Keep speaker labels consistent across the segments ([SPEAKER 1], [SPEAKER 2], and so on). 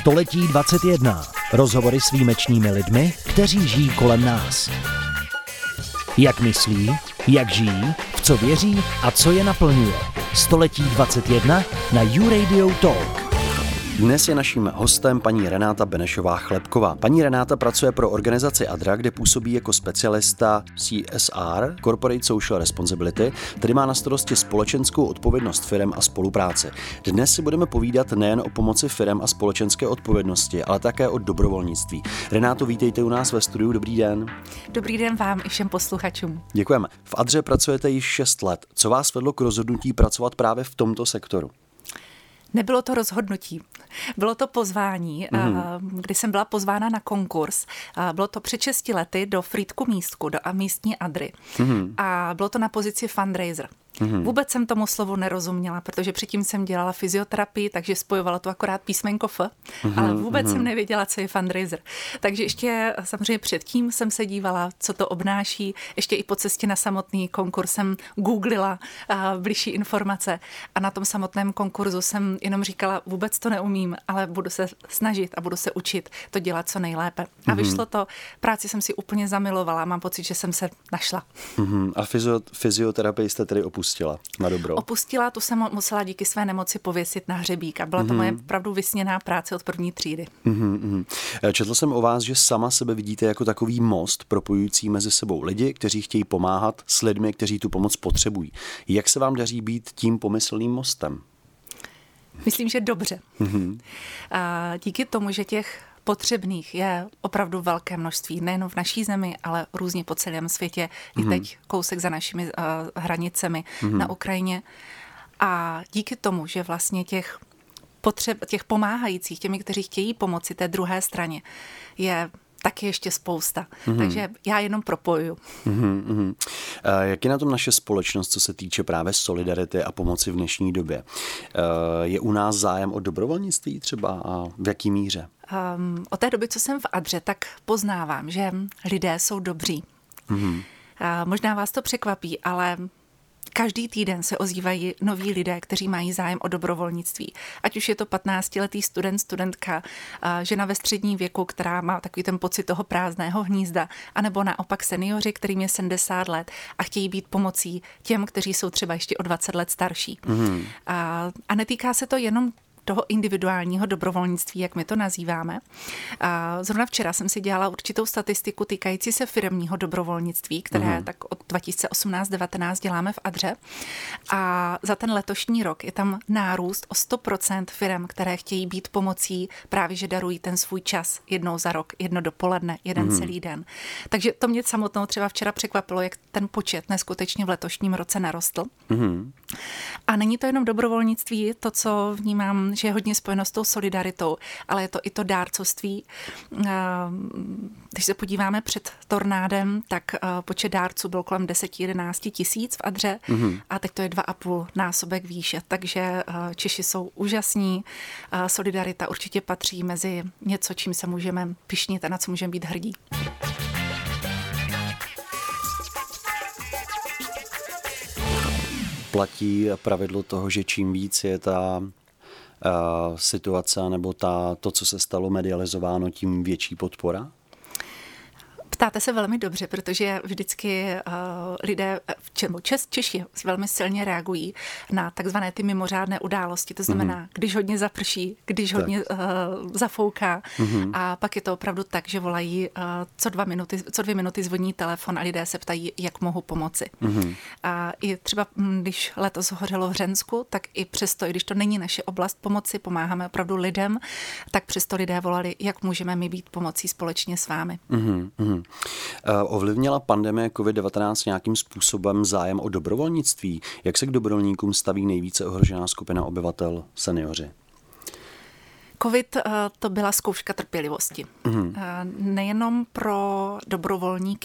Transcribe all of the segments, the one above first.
[SPEAKER 1] Století 21. Rozhovory s výjimečnými lidmi, kteří žijí kolem nás. Jak myslí, jak žijí, v co věří a co je naplňuje. Století 21 na YouRadio Talk.
[SPEAKER 2] Dnes je naším hostem paní Renáta Benešová-Chlebková. Paní Renáta pracuje pro organizaci ADRA, kde působí jako specialista CSR, Corporate Social Responsibility, tedy má na starosti společenskou odpovědnost firem a spolupráci. Dnes si budeme povídat nejen o pomoci firem a společenské odpovědnosti, ale také o dobrovolnictví. Renáto, vítejte u nás ve studiu, dobrý den.
[SPEAKER 3] Dobrý den vám i všem posluchačům.
[SPEAKER 2] Děkujeme. V ADRě pracujete již 6 let. Co vás vedlo k rozhodnutí pracovat právě v tomto sektoru?
[SPEAKER 3] Nebylo to rozhodnutí, bylo to pozvání, kdy jsem byla pozvána na konkurs. Bylo to před 6 lety do Frýdku místku, do místní Adry. A bylo to na pozici fundraiser. Vůbec jsem tomu slovu nerozuměla, protože předtím jsem dělala fyzioterapii, takže spojovala to akorát písmenko F, ale vůbec jsem nevěděla, co je fundraiser. Takže ještě samozřejmě předtím jsem se dívala, co to obnáší. Ještě i po cestě na samotný konkurs jsem googlila bližší informace a na tom samotném konkurzu jsem jenom říkala, vůbec to neumím, ale budu se snažit a budu se učit to dělat co nejlépe. A vyšlo to, práci jsem si úplně zamilovala, mám pocit, že jsem se našla.
[SPEAKER 2] A fyzioterapii jste tedy opustila na dobro?
[SPEAKER 3] Opustila, tu jsem musela díky své nemoci pověsit na hřebík a byla to moje opravdu vysněná práce od první třídy.
[SPEAKER 2] Četl jsem o vás, že sama sebe vidíte jako takový most propojující mezi sebou lidi, kteří chtějí pomáhat s lidmi, kteří tu pomoc potřebují. Jak se vám daří být tím pomyslným mostem?
[SPEAKER 3] Myslím, že dobře. A díky tomu, že těch potřebných je opravdu velké množství, nejen v naší zemi, ale různě po celém světě, i teď kousek za našimi hranicemi na Ukrajině. A díky tomu, že vlastně těch pomáhajících, těmi, kteří chtějí pomoci té druhé straně, je taky ještě spousta. Takže já jenom propojuju.
[SPEAKER 2] Jak je na tom naše společnost, co se týče právě solidarity a pomoci v dnešní době? Je u nás zájem o dobrovolnictví třeba a v jaký míře?
[SPEAKER 3] Od té doby, co jsem v Adře, tak poznávám, že lidé jsou dobří. Možná vás to překvapí, ale každý týden se ozývají noví lidé, kteří mají zájem o dobrovolnictví. Ať už je to 15letý student, studentka, žena ve středním věku, která má takový ten pocit toho prázdného hnízda, anebo naopak seniori, kterým je 70 let a chtějí být pomocí těm, kteří jsou třeba ještě o 20 let starší. A netýká se to jenom toho individuálního dobrovolnictví, jak my to nazýváme. Zrovna včera jsem si dělala určitou statistiku týkající se firemního dobrovolnictví, které tak od 2018-19 děláme v Adře. A za ten letošní rok je tam nárůst o 100% firem, které chtějí být pomocí, právě že darují ten svůj čas jednou za rok, jedno dopoledne, jeden celý den. Takže to mě samotnou třeba včera překvapilo, jak ten počet neskutečně v letošním roce narostl. A není to jenom dobrovolnictví, to, co vnímám, že je hodně spojeno s tou solidaritou, ale je to i to dárcovství. Když se podíváme před tornádem, tak počet dárců byl kolem 10-11 tisíc v Adře a teď to je 2,5 násobek výše, takže Češi jsou úžasní. Solidarita určitě patří mezi něco, čím se můžeme pyšnit a na co můžeme být hrdí.
[SPEAKER 2] Platí pravidlo toho, že čím víc je ta situace nebo to, co se stalo medializováno, tím větší podpora?
[SPEAKER 3] Ptáte se velmi dobře, protože vždycky lidé, Češi velmi silně reagují na takzvané ty mimořádné události. To znamená, když hodně zaprší, když hodně zafouká. A pak je to opravdu tak, že volají co 2 minuty zvoní telefon a lidé se ptají, jak mohu pomoci. A i třeba, když letos hořelo v Hřensku, tak i přesto, i když to není naše oblast pomoci, pomáháme opravdu lidem, tak přesto lidé volali, jak můžeme my být pomocí společně s vámi.
[SPEAKER 2] Ovlivnila pandemie COVID-19 nějakým způsobem zájem o dobrovolnictví? Jak se k dobrovolníkům staví nejvíce ohrožená skupina obyvatel, seniori?
[SPEAKER 3] COVID to byla zkouška trpělivosti. Nejenom pro dobrovolníky,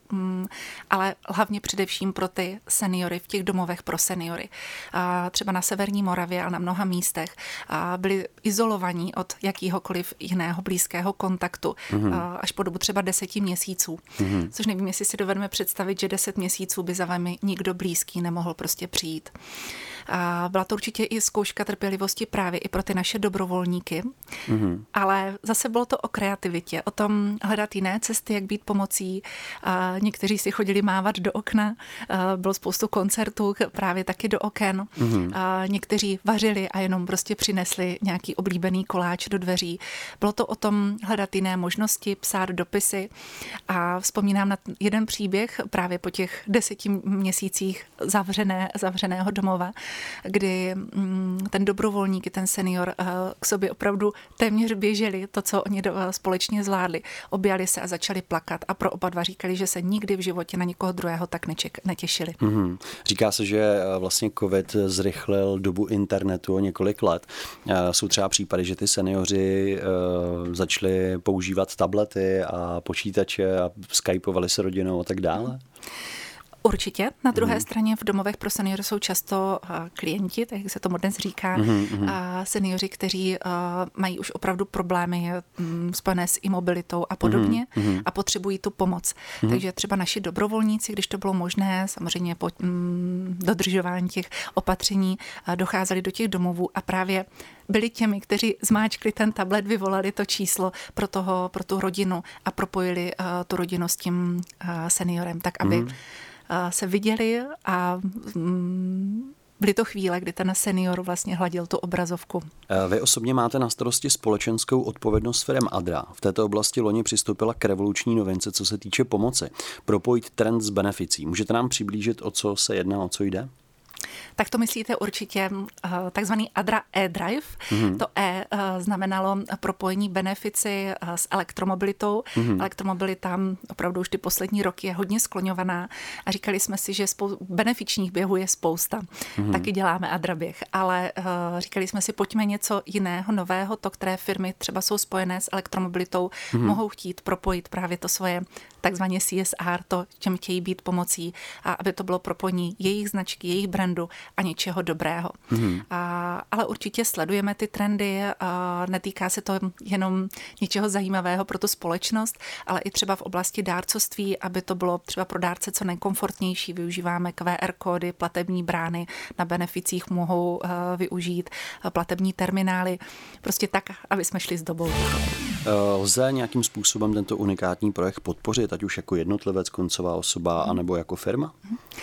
[SPEAKER 3] ale hlavně především pro ty seniory v těch domovech pro seniory. Třeba na severní Moravě a na mnoha místech byli izolovaní od jakýhokoliv jiného blízkého kontaktu až po dobu třeba 10 měsíců. Což nevím, jestli si dovedeme představit, že 10 měsíců by za vámi nikdo blízký nemohl prostě přijít. Byla to určitě i zkouška trpělivosti právě i pro ty naše dobrovolníky, ale zase bylo to o kreativitě, o tom hledat jiné cesty, jak být pomocí. Někteří si chodili mávat do okna, bylo spoustu koncertů právě taky do oken. Někteří vařili a jenom prostě přinesli nějaký oblíbený koláč do dveří. Bylo to o tom hledat jiné možnosti, psát dopisy a vzpomínám na jeden příběh právě po těch 10 měsících zavřeného domova, kdy ten dobrovolník i ten senior k sobě opravdu téměř běželi to, co oni společně zvládli. Objali se a začali plakat a pro oba dva říkali, že se nikdy v životě na někoho druhého tak netěšili.
[SPEAKER 2] Říká se, že vlastně covid zrychlil dobu internetu o několik let. Jsou třeba případy, že ty seniori začali používat tablety a počítače a skypovali se rodinou a tak dále?
[SPEAKER 3] Určitě. Na druhé straně v domovech pro seniory jsou často klienti, tak jak se tomu dnes říká, seniori, kteří mají už opravdu problémy spojené s imobilitou a podobně a potřebují tu pomoc. Takže třeba naši dobrovolníci, když to bylo možné, samozřejmě po dodržování těch opatření, docházeli do těch domovů a právě byli těmi, kteří zmáčkli ten tablet, vyvolali to číslo pro tu rodinu a propojili tu rodinu s tím seniorem, tak aby se viděli a byly to chvíle, kdy ten senior vlastně hladil tu obrazovku.
[SPEAKER 2] Vy osobně máte na starosti společenskou odpovědnost firem Adra. V této oblasti loni přistoupila k revoluční novince, co se týče pomoci. Propojit trend s beneficí. Můžete nám přiblížit, o co se jedná, o co jde?
[SPEAKER 3] Tak to myslíte určitě takzvaný Adra e-drive. To E znamenalo propojení benefici s elektromobilitou. Elektromobilita opravdu už ty poslední roky je hodně skloňovaná a říkali jsme si, že benefičních běhů je spousta. Taky děláme Adra běh, ale říkali jsme si, pojďme něco jiného, nového, to, které firmy třeba jsou spojené s elektromobilitou, mohou chtít propojit právě to svoje takzvaně CSR, to, čem chtějí být pomocí, a aby to bylo propojení jejich značky, jejich brandu a něčeho dobrého. Ale určitě sledujeme ty trendy, netýká se to jenom něčeho zajímavého pro tu společnost, ale i třeba v oblasti dárcovství, aby to bylo třeba pro dárce co nejkomfortnější. Využíváme QR kódy, platební brány, na beneficích mohou využít platební terminály, prostě tak, aby jsme šli s dobou.
[SPEAKER 2] Lze nějakým způsobem tento unikátní projekt podpořit, ať už jako jednotlivec, koncová osoba, anebo jako firma?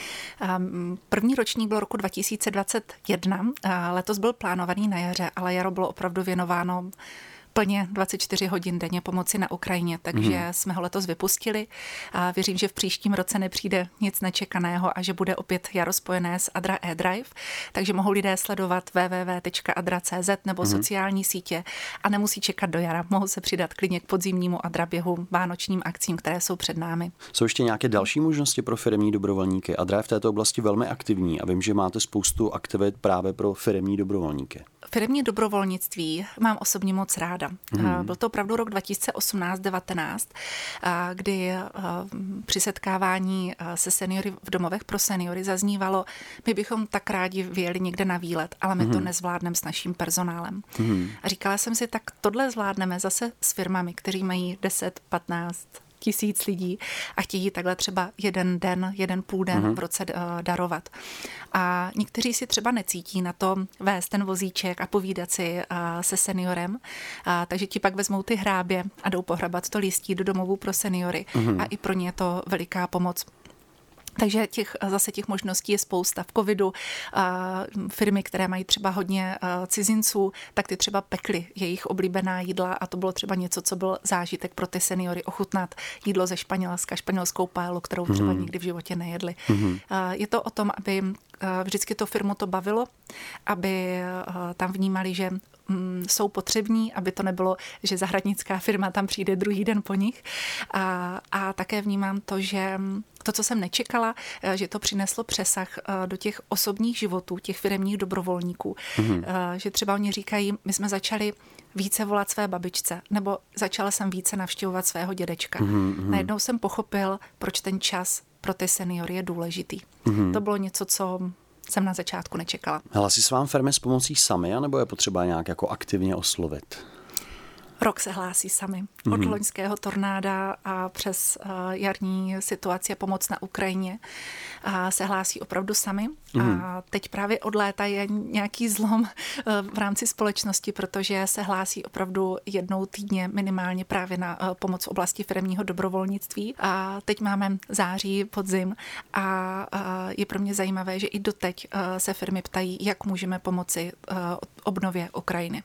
[SPEAKER 3] První ročník byl roku 2021, letos byl plánovaný na jaře, ale jaro bylo opravdu věnováno plně 24 hodin denně pomoci na Ukrajině, takže jsme ho letos vypustili a věřím, že v příštím roce nepřijde nic nečekaného a že bude opět jaro spojené s Adra e-drive, takže mohou lidé sledovat www.adra.cz nebo sociální sítě a nemusí čekat do jara, mohou se přidat klidně k podzimnímu Adra běhu, vánočním akcím, které jsou před námi.
[SPEAKER 2] Jsou ještě nějaké další možnosti pro firemní dobrovolníky? Adra je v této oblasti velmi aktivní a vím, že máte spoustu aktivit právě pro firemní dobrovolníky.
[SPEAKER 3] Firemní dobrovolnictví mám osobně moc ráda. Byl to opravdu rok 2018-19, kdy při setkávání se seniory v domovech pro seniory zaznívalo, my bychom tak rádi vyjeli někde na výlet, ale my to nezvládneme s naším personálem. A říkala jsem si, tak tohle zvládneme zase s firmami, kteří mají 10-15 tisíc lidí a chtějí takhle třeba jeden půl den v roce darovat. A někteří si třeba necítí na to vést ten vozíček a povídat si se seniorem, takže ti pak vezmou ty hrábě a jdou pohrabat to listí do domovů pro seniory a i pro ně je to veliká pomoc. Takže zase těch možností je spousta. V covidu firmy, které mají třeba hodně cizinců, tak ty třeba pekly jejich oblíbená jídla a to bylo třeba něco, co byl zážitek pro ty seniory ochutnat jídlo ze Španělska, španělskou paelu, kterou třeba nikdy v životě nejedli. Je to o tom, aby vždycky to firmu to bavilo, aby tam vnímali, že jsou potřební, aby to nebylo, že zahradnická firma tam přijde druhý den po nich. A také vnímám to, že to, co jsem nečekala, že to přineslo přesah do těch osobních životů, těch firemních dobrovolníků. Že třeba oni říkají, my jsme začali více volat své babičce, nebo začala jsem více navštěvovat svého dědečka. Najednou jsem pochopil, proč ten čas pro ty seniory je důležitý. To bylo něco, co jsem na začátku nečekala.
[SPEAKER 2] Hlásí se vám firmy s pomocí sami, anebo je potřeba nějak jako aktivně oslovit?
[SPEAKER 3] Rok se hlásí sami. Od loňského tornáda a přes jarní situaci a pomoc na Ukrajině se hlásí opravdu sami. A teď právě od léta je nějaký zlom v rámci společnosti, protože se hlásí opravdu jednou týdně minimálně právě na pomoc v oblasti firemního dobrovolnictví. A teď máme září, podzim a je pro mě zajímavé, že i doteď se firmy ptají, jak můžeme pomoci obnově Ukrajiny.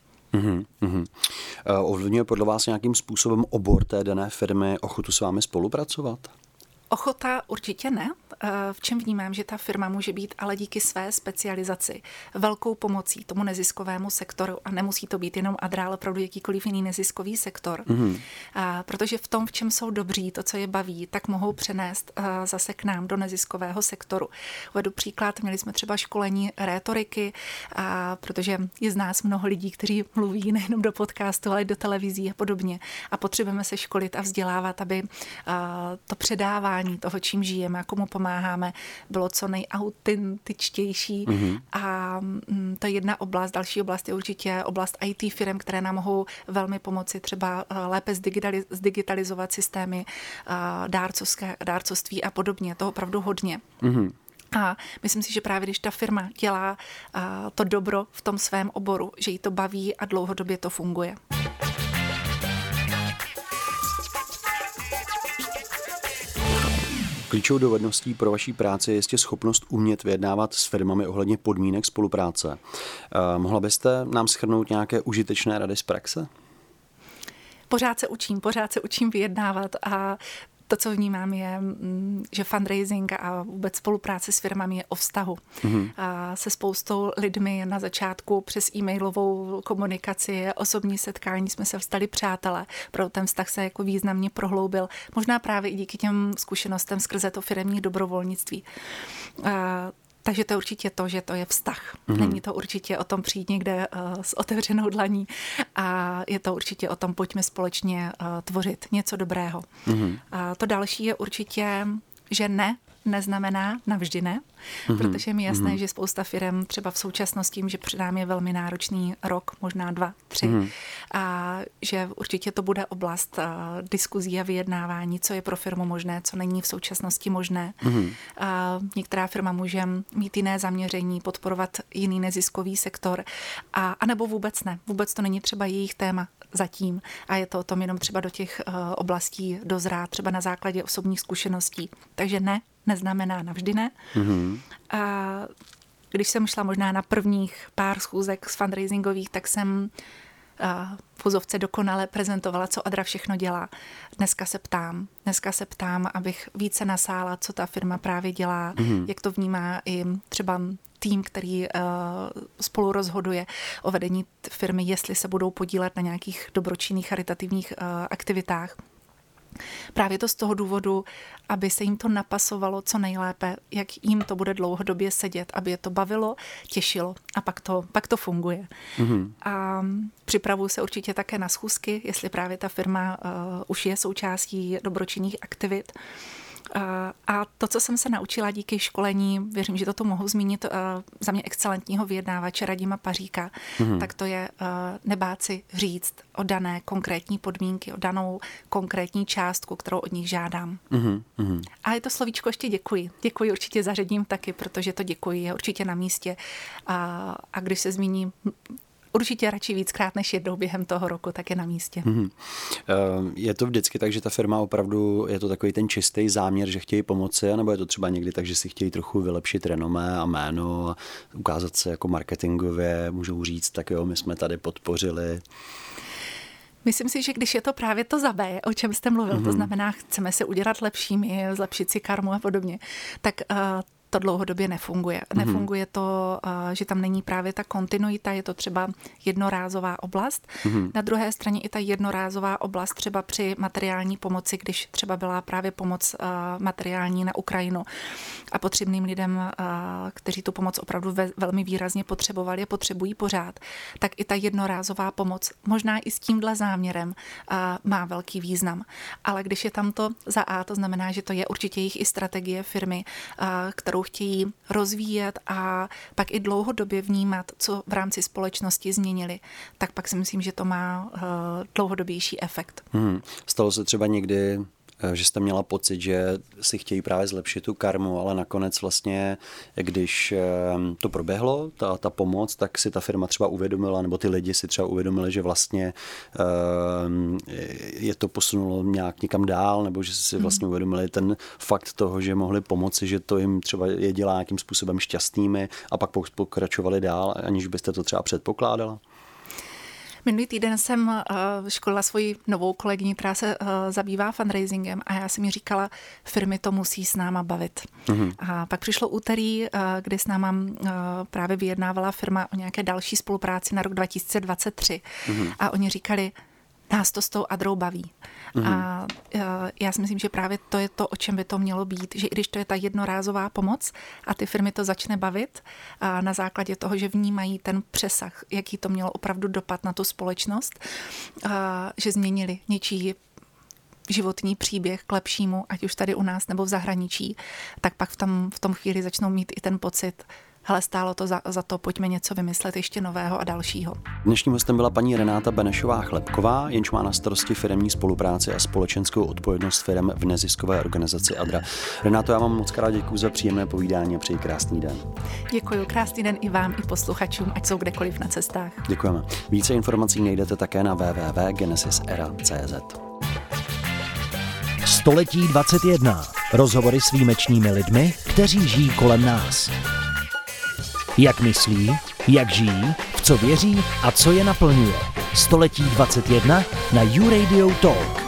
[SPEAKER 2] Ovlivňuje podle vás nějakým způsobem obor té dané firmy ochotu s vámi spolupracovat?
[SPEAKER 3] Ochota určitě ne. V čem vnímám, že ta firma může být ale díky své specializaci velkou pomocí tomu neziskovému sektoru a nemusí to být jenom Adra, ale opravdu jakýkoliv jiný neziskový sektor. Protože v tom, v čem jsou dobří, to, co je baví, tak mohou přenést zase k nám do neziskového sektoru. Uvedu příklad, měli jsme třeba školení rétoriky, protože je z nás mnoho lidí, kteří mluví nejenom do podcastu, ale i do televizí a podobně. A potřebujeme se školit a vzdělávat, aby to předávání toho, čím žijeme a komu pomáháme, bylo co nejautentičtější. A to je jedna oblast. Další oblast je určitě oblast IT firm, které nám mohou velmi pomoci třeba lépe zdigitalizovat systémy dárcovství a podobně. To opravdu hodně. A myslím si, že právě když ta firma dělá to dobro v tom svém oboru, že jí to baví a dlouhodobě to funguje.
[SPEAKER 2] Klíčovou dovedností pro vaší práci je jistě schopnost umět vyjednávat s firmami ohledně podmínek spolupráce. Mohla byste nám shrnout nějaké užitečné rady z praxe?
[SPEAKER 3] Pořád se učím vyjednávat a to, co vnímám, je, že fundraising a vůbec spolupráce s firmami je o vztahu. A se spoustou lidmi na začátku přes e-mailovou komunikaci, osobní setkání jsme se stali přátelé, pro ten vztah se jako významně prohloubil. Možná právě i díky těm zkušenostem skrze to firemní dobrovolnictví. Takže to je určitě to, že to je vztah. Není to určitě o tom přijít někde s otevřenou dlaní a je to určitě o tom, pojďme společně tvořit něco dobrého. A to další je určitě, že neznamená navždy ne, protože je mi jasné, že spousta firem třeba v současnosti tím, že před námi je velmi náročný rok, možná 2, 3, a že určitě to bude oblast diskuzí a vyjednávání, co je pro firmu možné, co není v současnosti možné. A některá firma může mít jiné zaměření, podporovat jiný neziskový sektor, a nebo vůbec ne. Vůbec to není třeba jejich téma zatím a je to o tom jenom třeba do těch oblastí dozrát, třeba na základě osobních zkušeností. Takže neznamená navždy ne. A když jsem šla možná na prvních pár schůzek z fundraisingových, tak jsem v úzovce dokonale prezentovala, co Adra všechno dělá. Dneska se ptám, abych více nasála, co ta firma právě dělá, jak to vnímá i třeba tým, který spolu rozhoduje o vedení firmy, jestli se budou podílet na nějakých dobročinných charitativních aktivitách. Právě to z toho důvodu, aby se jim to napasovalo co nejlépe, jak jim to bude dlouhodobě sedět, aby je to bavilo, těšilo a pak to funguje. A připravuju se určitě také na schůzky, jestli právě ta firma už je součástí dobročinných aktivit. A to, co jsem se naučila díky školení, věřím, že to mohu zmínit, za mě excelentního vyjednávače Radima Paříka, tak to je nebát si říct o dané konkrétní podmínky, o danou konkrétní částku, kterou od nich žádám. A je to slovíčko ještě děkuji. Děkuji určitě zařadím taky, protože to děkuji je určitě na místě. A když se zmíní určitě radši víckrát než jednou během toho roku, tak je na místě.
[SPEAKER 2] Je to vždycky tak, že ta firma opravdu, je to takový ten čistý záměr, že chtějí pomoci, nebo je to třeba někdy tak, že si chtějí trochu vylepšit renomé a jméno a ukázat se jako marketingově, můžou říct, tak jo, my jsme tady podpořili.
[SPEAKER 3] Myslím si, že když je to právě to za B, o čem jste mluvil, to znamená, chceme se udělat lepšími, zlepšit si karmu a podobně, tak to dlouhodobě nefunguje. Nefunguje to, že tam není právě ta kontinuita, je to třeba jednorázová oblast. Na druhé straně i ta jednorázová oblast třeba při materiální pomoci, když třeba byla právě pomoc materiální na Ukrajinu a potřebným lidem, kteří tu pomoc opravdu velmi výrazně potřebovali a potřebují pořád, tak i ta jednorázová pomoc, možná i s tímhle záměrem, má velký význam. Ale když je tam to za A, to znamená, že to je určitě jejich i strategie firmy, kterou chtějí rozvíjet a pak i dlouhodobě vnímat, co v rámci společnosti změnili, tak pak si myslím, že to má dlouhodobější efekt.
[SPEAKER 2] Stalo se třeba někdy, že jste měla pocit, že si chtějí právě zlepšit tu karmu, ale nakonec vlastně, když to proběhlo, ta pomoc, tak si ta firma třeba uvědomila, nebo ty lidi si třeba uvědomili, že vlastně je to posunulo nějak někam dál, nebo že si vlastně uvědomili ten fakt toho, že mohli pomoci, že to jim třeba je dělá nějakým způsobem šťastnými a pak pokračovali dál, aniž byste to třeba předpokládala?
[SPEAKER 3] Minulý týden jsem školila svoji novou kolegyni, která se zabývá fundraisingem a já jsem mi říkala, firmy to musí s náma bavit. A pak přišlo úterý, kdy s náma právě vyjednávala firma o nějaké další spolupráci na rok 2023 a oni říkali, nás to s tou Adrou baví. A já si myslím, že právě to je to, o čem by to mělo být, že i když to je ta jednorázová pomoc a ty firmy to začne bavit a na základě toho, že vnímají ten přesah, jaký to mělo opravdu dopad na tu společnost, že změnili něčí životní příběh k lepšímu, ať už tady u nás nebo v zahraničí, tak pak v tom chvíli začnou mít i ten pocit, hele, stálo to za to, pojďme něco vymyslet ještě nového a dalšího.
[SPEAKER 2] Dnešním hostem byla paní Renáta Benešová-Chlepková, jenž má na starosti firemní spolupráci a společenskou odpovědnost firem v neziskové organizaci ADRA. Renáto, já vám moc krát děkuji za příjemné povídání a přeji krásný den.
[SPEAKER 3] Děkuji, krásný den i vám, i posluchačům, ať jsou kdekoliv na cestách.
[SPEAKER 2] Děkujeme. Více informací najdete také na www.genesisera.cz.
[SPEAKER 1] Století 21. Rozhovory s výjimečnými lidmi, kteří žijí kolem nás. Jak myslí, jak žijí, v co věří a co je naplňuje. Století 21 na YouRadio Talk.